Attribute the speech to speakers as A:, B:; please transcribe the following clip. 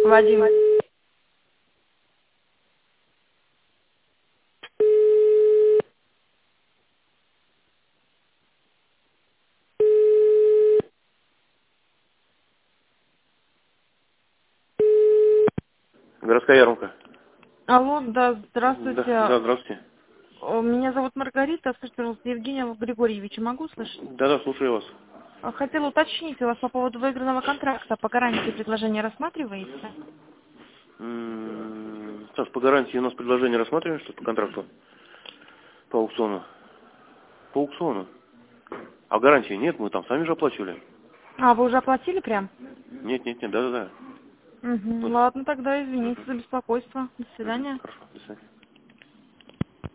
A: Вадим.
B: Городская ярмарка.
A: Алло, да,
B: Да,
A: здравствуйте.
B: здравствуйте.
A: Меня зовут Маргарита. Скажите, пожалуйста, Евгения Григорьевича могу слышать?
B: Да, слушаю вас.
A: Хотела уточнить у вас по поводу выигранного контракта. По гарантии предложение рассматриваете?
B: Саш, по гарантии у нас предложение рассматриваем, что по контракту? По аукциону. По аукциону. А гарантии нет, мы там сами же оплачивали.
A: А, вы уже оплатили прям?
B: Нет, да.
A: Угу.
B: Вот.
A: Ладно, тогда извините за беспокойство. До свидания.
B: Хорошо, до свидания.